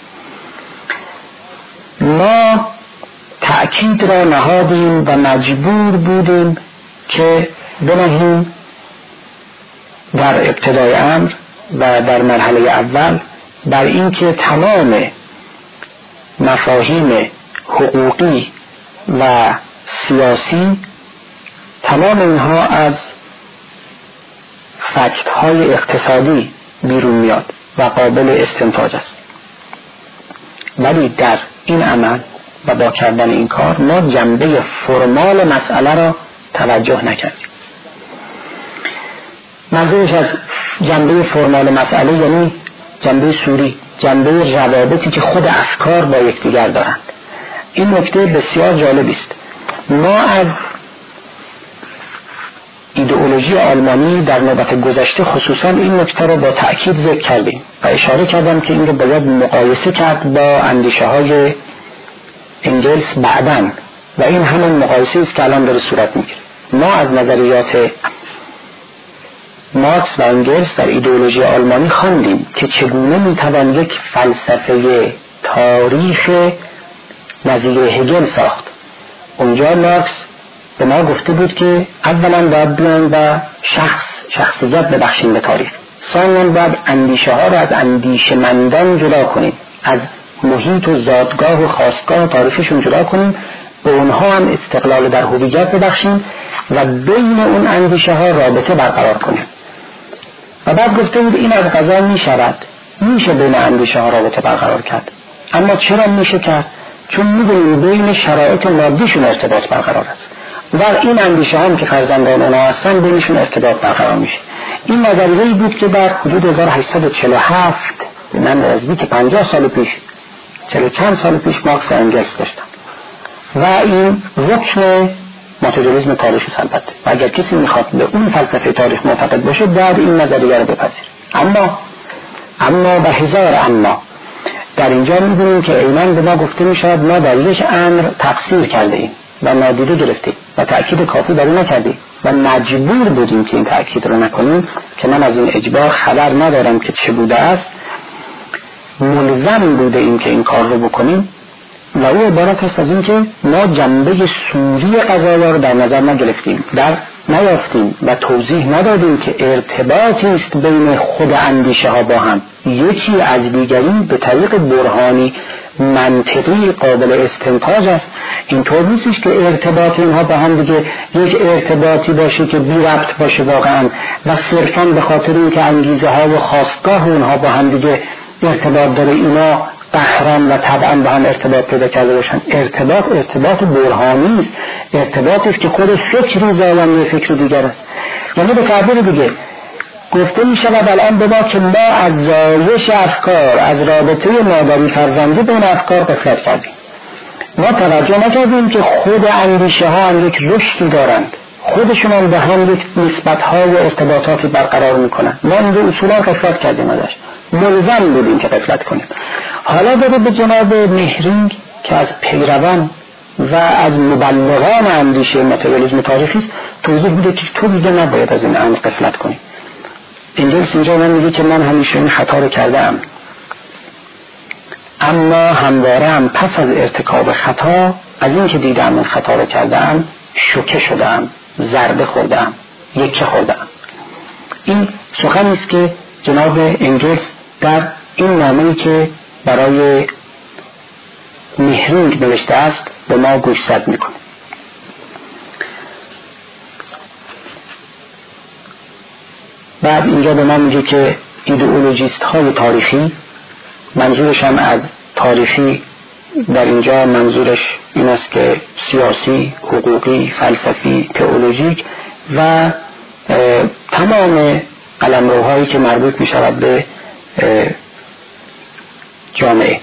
ما تأکید را نهادیم و مجبور بودیم که بنهیم در ابتدای امر و در مرحله اول بر این که تمام مفاهیم حقوقی و سیاسی تمام اینها از فکت های اقتصادی بیرون میاد و قابل استنتاج است. ولی در این عمل و با کردن این کار ما جنبه فرمال مسئله را توجه نکردیم. منظورش از جنبه فرمال مسئله یعنی جنبه سوری، جنبه روابطی که خود افکار با یکدیگر دارند. این نکته بسیار جالب است. ما از ایدئولوژی آلمانی در نوبت گذشته خصوصا این نکته را با تأکید ذکر کردیم و اشاره کردم که این رو باید مقایسه کرد با اندیشه های انگلس بعداً و این همون مقایسه است که الان داره صورت میگیره. ما از نظریات مارکس و انگلس در ایدئولوژی آلمانی خواندیم که چگونه میتوان یک فلسفه تاریخ نظیر هگل ساخت. اونجا مارکس به ما گفته بود که اولا باید بیان و شخص شخصیت ببخشیم به تاریخ، ثانیاً باید اندیشه ها را از اندیشمندان جدا کنیم، از محیط و زادگاه و خواستگاه و تاریخشون جدا کنیم، به اونها هم استقلال در هویت ببخشیم و بین اون اندیشه ها رابطه برقرار کنیم. و بعد گفته بود این از قضا می شود، میشه بین اندیشه ها رابطه برقرار کرد. اما چرا میشه کرد؟ چون میدونیم بین شرایط مادیشون ارتباط برقرار است و این اندیشه هم که فرزندان اونها هستن بینشون ارتباط برقرار میشه. این نظریه‌ای بود که در حدود هزار و هشتصد و چهل و هفت من نزدیک پنجاه سال پیش، چهل چند سال پیش مارکس و انگلس داشتن و این رکن ماتریالیسم تاریخی البته و اگر کسی میخواد به اون فلسفه تاریخ معتقد باشه باید این نظریه رو بپذیر. اما اما به هزار اما در اینجا می‌بینیم که ایمان به ما گفته می‌شود ما در یک امر تقصیر کرده ایم و نادیده گرفتیم و تأکید کافی بر اون نکردیم و مجبور بودیم که این تأکید رو نکنیم که من از این اجبار خبر ندارم که چه بوده است، ملزم بوده ایم که این کار رو بکنیم و او عبارت هست از این که ما جنبه سوری قضایا رو در نظر نگرفتیم، در نیافتیم و توضیح ندادیم که ارتباطی است بین خود اندیشه ها با هم، یکی از دیگری به طریق برهانی منطقی قابل استنتاج است. اینطور نیستش که ارتباط اینها با هم دیگه یک ارتباطی باشه که بی ربط باشه واقعا و صرفاً به خاطر اینکه انگیزه ها و خواستگاه اونها با هم دیگه ارتباط داره اینا بحران و طبعا با هم ارتباط پیدا کرده باشن. ارتباط ارتباط برهانی است، ارتباطی است که خود فکری زاینده‌ی فکر دیگر است. یعنی به تعبیر دیگه گفته می شود الان به ما که ما از زایش افکار، از رابطه مادری فرزندی به این افکار غفلت کردیم. ما توجه نکردیم که خود اندیشه ها هم یک رشدی دارند، خودشون هم به هم یک نسبت ها و ارتباطاتی برقرار میکنن. ما اینجا اصولا غفلت کردیم ازش، ملزم بودیم که غفلت کنیم. حالا داره به جناب مهرینگ که از پیروان و از مبلغان اندیشه ماتریالیسم تاریخی است توضیح میده که تو دیگه نباید از این امر غفلت کنی. اینجاست اینجا من میگه که من همیشه این خطا رو کردم، اما همواره هم پس از ارتکاب خطا، از این که دیدم این خطا رو کردم، شوکه شدم، ضربه خوردم، یکه خوردم. این سخنی است که جناب انگلز در این نامه‌ای که برای مهرینگ نوشته است به ما گوشزد میکنه. بعد اینجا به ما میگه که ایدئولوژیست های تاریخی، منظورش هم از تاریخی در اینجا منظورش این است که سیاسی، حقوقی، فلسفی، تئولوژیک و تمام قلمروهایی که مربوط می شود به جامعه،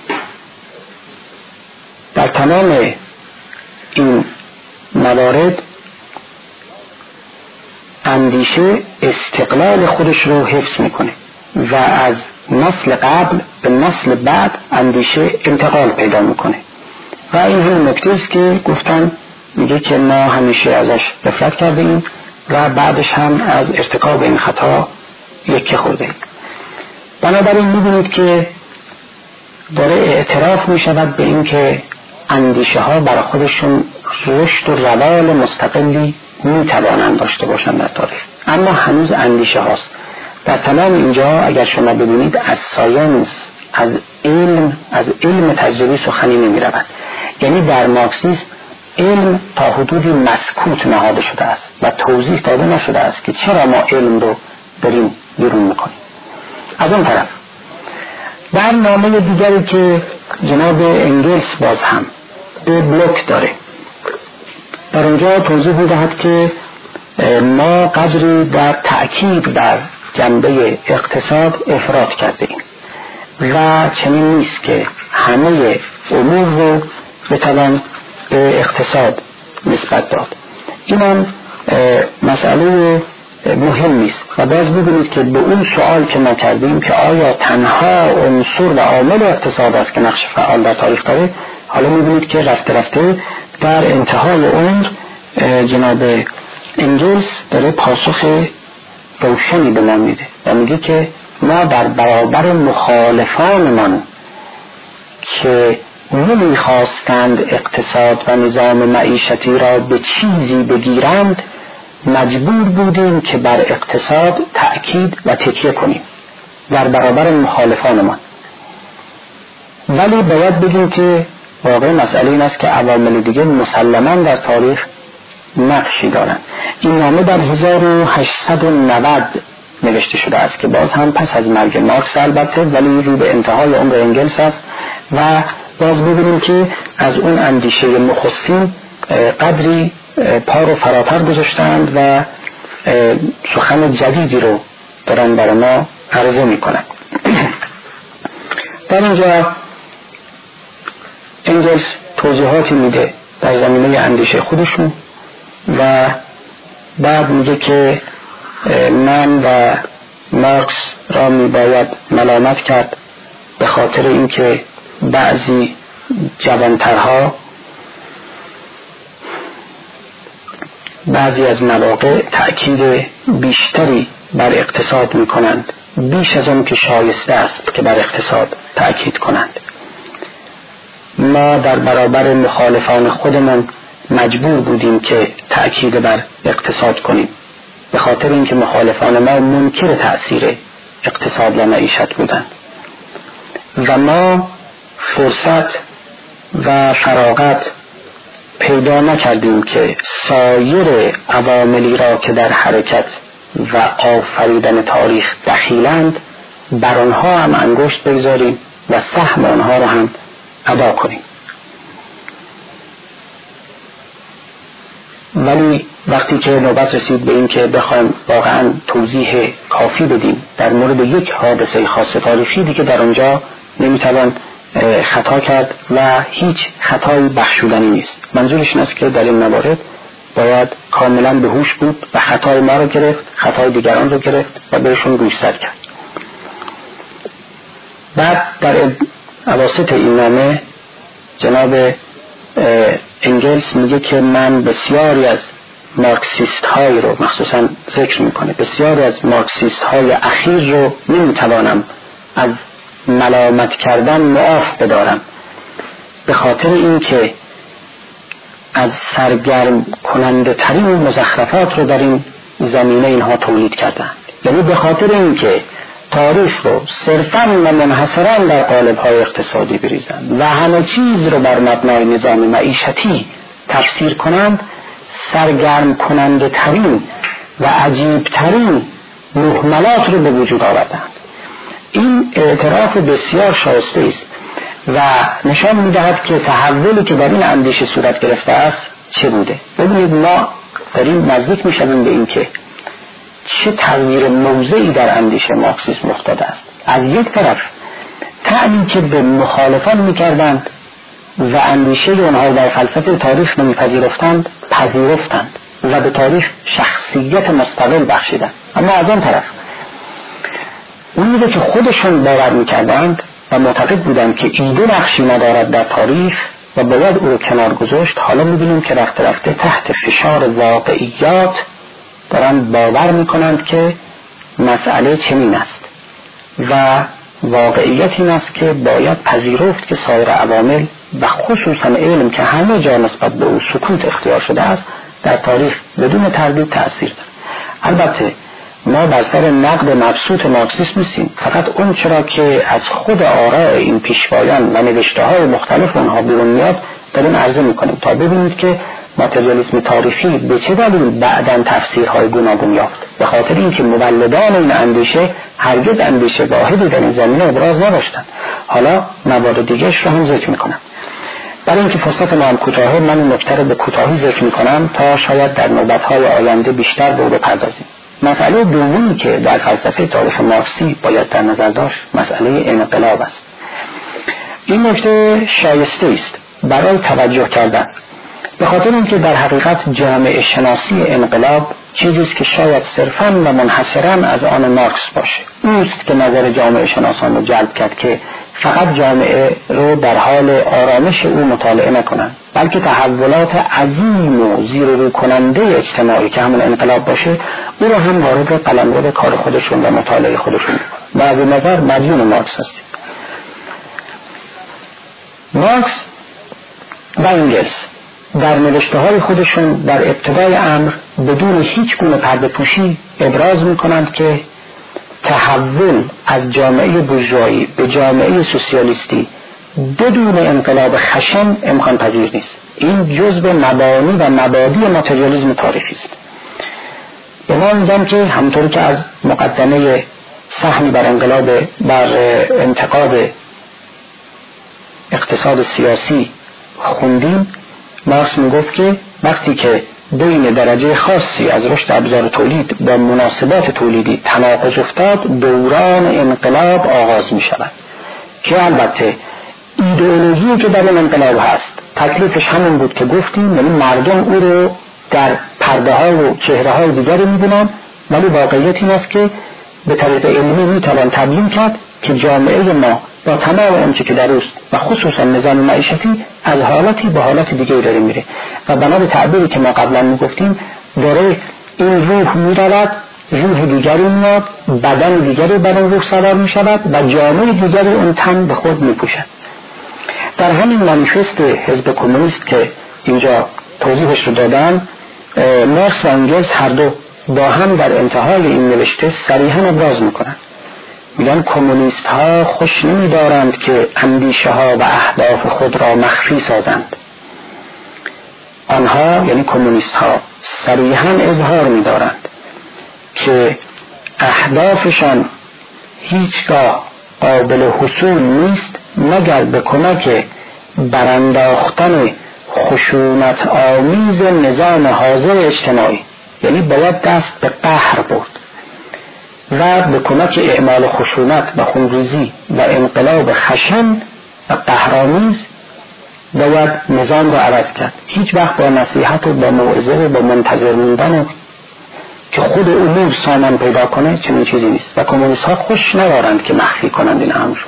در تمام این موارد اندیشه استقلال خودش رو حفظ میکنه و از نسل قبل به نسل بعد اندیشه انتقال پیدا میکنه. و این همون نکته است که گفتم، میگه که ما همیشه ازش غفلت کرده ایم و بعدش هم از ارتکاب این خطا یکی خورده ایم. بنابراین میبینید که داره اعتراف میشود به این که اندیشه ها برای خودشون رشد و روال مستقلی میتوانند داشته باشند در تاریخ، اما هنوز اندیشه هاست. در تمام اینجا اگر شما ببینید از ساینس، از علم، از علم تجربی سخنی نمی رود. یعنی در مارکسیسم علم تا حدودی مسکوت نهاده شده است و توضیح داده نشده است که چرا ما علم رو داریم بیرون میکنیم. از اون طرف در نامه دیگری که جناب انگلز باز هم به بلوک داره، در اونجا توضیح میدهد که ما قدری در تأکید بر جنبه اقتصاد افراط کرده ایم و چنین نیست که همه امور رو بتوان به اقتصاد نسبت داد. این هم مسئله مهم نیست و باز ببینید که به اون سوال که ما کردیم که آیا تنها عنصر و عامل اقتصاد است که نقش فعال در تاریخ داره، حالا میبینید که رفته رفته در انتهای عمر جناب انگلز داره پاسخ روشنی به ما میده و میگه که ما در برابر مخالفانمان که نمیخواستند اقتصاد و نظام معیشتی را به چیزی بگیرند، مجبور بودیم که بر اقتصاد تأکید و تکیه کنیم در برابر مخالفانمان. ولی باید بگیم که واقع مسئله این است که عوامل دیگه مسلماً در تاریخ نقشی دارند. این نامه در هزار و هشتصد و نود نوشته شده است که باز هم پس از مرگ مارکس البته، ولی رو به انتهای عمر انگلز است و باز ببینیم که از اون اندیشه نخستین قدری پا رو فراتر گذاشتند و سخن جدیدی رو دارن برای ما عرضه می کنند. در اینجا انگلز توضیحاتی میده در زمینه اندیشه خودشون و بعد میگه که من و مارکس را میباید ملامت کرد به خاطر اینکه بعضی جوانترها بعضی از مواقع تأکید بیشتری بر اقتصاد میکنند، بیش از اون که شایسته است که بر اقتصاد تأکید کنند. ما در برابر مخالفان خودمان مجبور بودیم که تأکید بر اقتصاد کنیم به خاطر اینکه مخالفان ما منکر تأثیر اقتصاد و معیشت بودند و ما فرصت و فراغت پیدا نکردیم که سایر عواملی را که در حرکت و آفریدن تاریخ دخیلند بر آنها هم انگشت بگذاریم و سهم آنها را هم ادا کنیم. ولی وقتی که نوبت رسید به این که بخوایم واقعا توضیح کافی بدیم در مورد یک حادثه خاص تاریخی، دیگه در اونجا نمیتوان خطا کرد و هیچ خطایی بخشودنی نیست. منظورش این است که در این موارد باید کاملا به هوش بود و خطای ما رو گرفت، خطای دیگران رو گرفت و بهشون گوشزد کرد. بعد در اواسط این نامه جناب انگلس میگه که من بسیاری از مارکسیست های رو مخصوصا ذکر میکنه، بسیاری از مارکسیست های اخیر رو نمیتوانم از ملامت کردن معاف بدارم، به خاطر این که از سرگرم کننده ترین مزخرفات رو در این زمینه اینها تولید کردند. یعنی به خاطر این که تاریخ رو صرفاً و منحصراً در قالب‌های اقتصادی بریزند و همه چیز رو بر مبنای نظام معیشتی تفسیر کنند، سرگرم کننده ترین و عجیب ترین مهملات رو به وجود آوردند. این اعتراف بسیار شایسته است و نشان می‌دهد که تحولی که در این اندیشه صورت گرفته است چه بوده. ببینید ما داریم نزدیک می‌شویم به این که چه تغییر موضعی در اندیشه مارکسیسم افتاده است. از یک طرف طعنی که به مخالفان می‌کردند و اندیشه اونها در فلسفه تاریخ نمی‌پذیرفتند پذیرفتند و به تاریخ شخصیت مستقل بخشیدند، اما از آن طرف اونی که خودشون باور می‌کردند و معتقد بودند که ایده نقشی ندارد در تاریخ و باید او رو کنار گذاشت، حالا می‌بینیم که رفته رفته تحت فشار واقعیات دارن باور میکنند که مسئله چنین است و واقعیت این است که باید پذیرفت که سایر عوامل و خصوصا علم که همه جا نسبت به او سکوت اختیار شده است در تاریخ بدون تردید تأثیر دارد. البته ما بر سر نقد مبسوط مارکسیسم نیستیم، فقط اون چرا که از خود آراء این پیشوایان و نوشته های مختلف اونها بیرون میاد داریم عرضه میکنیم تا ببینید که ماتریالیسم تاریخی به چه دلیل بعداً تفسیرهای گوناگون یافت. به خاطر اینکه مولدان این اندیشه هرگز اندیشه واحدی در این زمینه ابراز نداشتند. حالا موارد دیگرش رو هم ذکر میکنم. برای اینکه فرصت ما هم کوتاهه، من این نکته رو به کوتاهی ذکر میکنم تا شاید در نوبت‌های آینده بیشتر به او بپردازیم. مسئله دومی که در فلسفه تاریخ مارکسی باید در نظر داشت مسئله انقلاب است. این نکته شایسته است برای توجه کردن، به خاطر اینکه در حقیقت جامعه شناسی انقلاب چیزی است که شاید صرفاً و منحصراً از آن مارکس باشه. اوست که نظر جامعه شناسان رو جلب کرد که فقط جامعه رو در حال آرامش او مطالعه نکنند، بلکه تحولات عظیم و زیر و رو کننده اجتماعی که همون انقلاب باشه او رو هم وارد قلمرو کار خودشون و مطالعه خودشون کنند. و از این نظر مدیون مارکس هستیم. مارکس و انگلس در نوشته های خودشون در ابتدای امر بدون هیچ گونه پرده پوشی ابراز میکنند که تحول از جامعه بورژوایی به جامعه سوسیالیستی بدون انقلاب خشن امکان پذیر نیست. این جزء مبانی و مبادی ماتریالیسم تاریخی است. به ما میگم که همونطوری که از مقدمه سهمی بر انقلاب بر انتقاد اقتصاد سیاسی خوندیم، مارکس میگفت که وقتی که بین درجه خاصی از رشد ابزار تولید با مناسبات تولیدی تناقض افتاد، دوران انقلاب آغاز می شود که البته ایدئولوژی که در این انقلاب هست تکلیفش همون بود که گفتیم، یعنی مردم او رو در پرده ها و چهره های دیگری می بینن، ولی واقعیت این است که به طریق علمی می توان تبیین کرد که جامعه ما با تمام آنچه که در اوست و خصوصا نظام معیشتی از حالتی به حالت دیگه داره میره و بنا به تعبیری که ما قبلا میگفتیم داره این روح میرود، روح دیگری میاد، بدن دیگری بر اون روح سوار میشود و جامعه دیگری اون تن به خود میپوشد. در همین مانیفست حزب کمونیست که اینجا توضیحش رو دادم، مارکس و انگلس هر دو با هم در انتهای این نوشته صریحا ابراز میکنند. میگن کمونیست ها خوش نمی دارند که اندیشه ها و اهداف خود را مخفی سازند. آنها یعنی کمونیست ها صریحا اظهار می دارند که اهدافشان هیچگاه قابل حصول نیست مگر به کمک برانداختن خشونت آمیز نظام حاضر اجتماعی، یعنی باید دست به قهر برد. و به کمک اعمال خشونت و خونریزی و انقلاب خشن و قهرآمیز باید نظام رو عوض کرد. هیچ وقت با نصیحت و با موعظه و با منتظر موندن و که خود امور سامان پیدا کنه چنین چیزی نیست و کمونیست ها خوش ندارند که مخفی کنند این امر.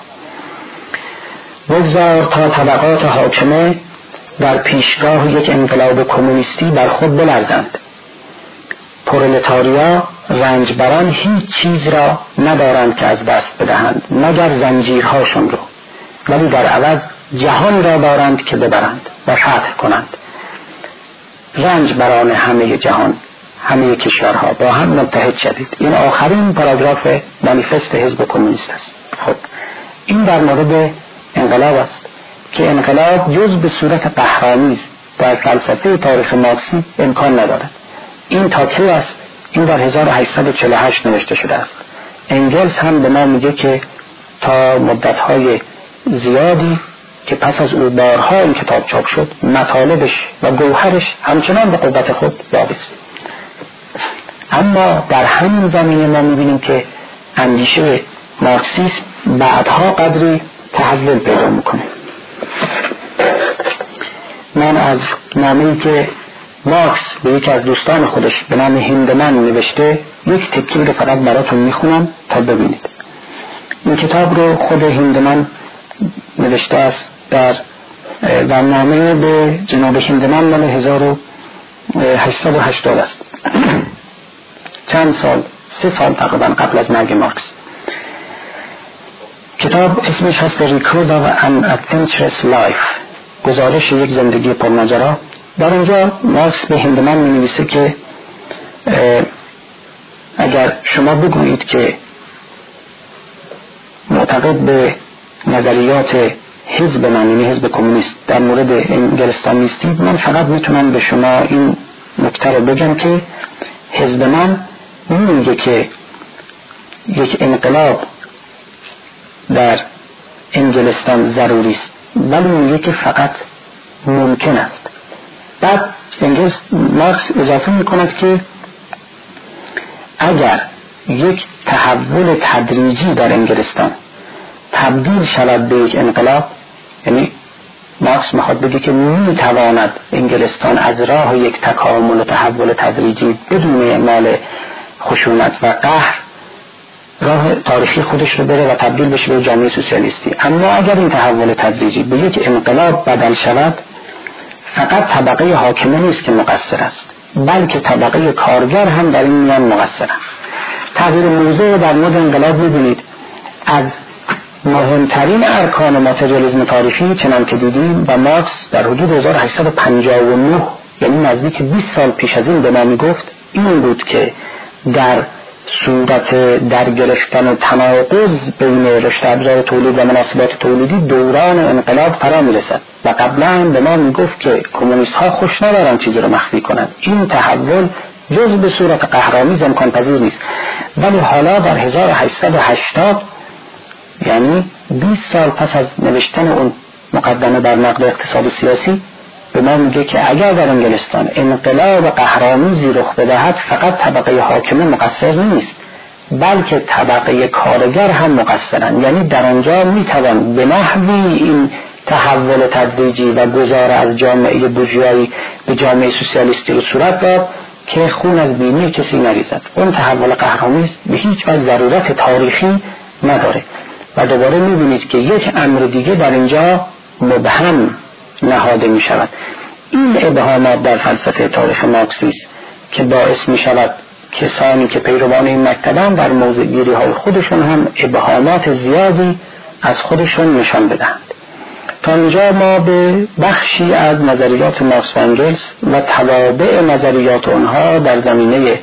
بگذار تا طبقات حاکمه در پیشگاه یک انقلاب کمونیستی بر خود بلرزند. پرولتاریا رنجبران هیچ چیز را ندارند که از دست بدهند مگر زنجیرهاشون رو، ولی در عوض جهان را دارند که ببرند و فتح کنند. رنجبران همه جهان، همه کشورها با هم متحد شدید. این آخرین پاراگراف مانیفست حزب کمونیست است. خب این در مورد انقلاب است که انقلاب جز به صورت قهرآمیز در فلسفه تاریخ مارکسی امکان ندارد. این تا کی است؟ این در هزار و هشتصد و چهل و هشت نوشته شده است. انگلز هم به ما میگه که تا مدت‌های زیادی که پس از او بارها این کتاب چاپ شد مطالبش و گوهرش همچنان به قوت خود باقی است. اما در همین زمینه ما میبینیم که اندیشه مارکسیسم بعدها قدری تحول پیدا میکنه. من از نامه‌ای که مارکس به یکی از دوستان خودش به نام هیندمن نوشته یک تکی رو فقط براتون میخونم تا ببینید. این کتاب رو خود هیندمن نوشته است در در نامه به جناب هیندمن مال هزار و هشتصد و هشتاد است. چند سال سه سال تقریبا قبل از مرگ مارکس. کتاب اسمش هست Record of an Adventurous Life، گزارش یک زندگی پرماجرا. در اونجا مارکس به هیندمن می نویسه که اگر شما بگویید که معتقد به نظریات حزب من، یعنی حزب کمونیست در مورد انگلستان نیستید، من فقط میتونم به شما این نکته رو بگم که حزب من نمیگه که یک انقلاب در انگلستان ضروری است، ولی میگه که فقط ممکن است. بعد انگلس مارکس اضافه میکند که اگر یک تحول تدریجی در انگلستان تبدیل شود به یک انقلاب، یعنی مارکس میخواد بگه که میتواند انگلستان از راه یک تکامل و تحول تدریجی بدون اعمال خشونت و قهر راه تاریخی خودش رو بره و تبدیل بشه به جامعه سوسیالیستی. اما اگر این تحول تدریجی به یک انقلاب بدل شود، فقط طبقه حاکمه نیست که مقصر است، بلکه طبقه کارگر هم در این میان مقصرند. تغییر موضوع در مورد انقلاب می‌بینید از مهمترین ارکان ماتریالیسم تاریخی چنان که دیدیم و مارکس در حدود هزار و هشتصد و پنجاه و نه یعنی نزدیک بیست سال پیش از این به ما میگفت این بود که در صورت در گرفتن و تناقض بین رشته ابزار تولید و مناسبات تولیدی دوران انقلاب فرا میرسد و قبلا به ما میگفت که کمونیست ها خوش ندارن چیزی رو مخفی کنند. این تحول جز به صورت قهرآمیز امکان پذیر نیست. ولی حالا در هزار و هشتصد و هشتاد یعنی بیست سال پس از نوشتن اون مقدمه بر نقد اقتصاد و سیاسی به ما میگه که اگر در انگلستان انقلاب قهرآمیزی رخ بدهد، فقط طبقه حاکمه مقصر نیست، بلکه طبقه کارگر هم مقصرند. یعنی در آنجا میتوان به نحوی این تحول تدریجی و گذار از جامعه بورژوایی به جامعه سوسیالیستی رو صورت داد که خون از بینی کسی نریزد. اون تحول قهرآمیز به هیچ وجه ضرورت تاریخی نداره. و دوباره میبینید که یک امر دیگه در اینجا مبهم نهاده می شود. این ابهامات در فلسفه تاریخ مارکسیسم که باعث می شود کسانی که پیروان این مکتبن در موضع گیری های خودشون هم ابهامات زیادی از خودشون نشان بدهند. تا اینجا ما به بخشی از نظریات مارکس و انگلس و توابع نظریات آنها در زمینه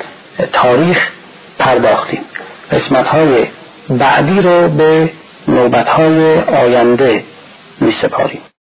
تاریخ پرداختیم. قسمت های بعدی رو به نوبت های آینده می سپاریم.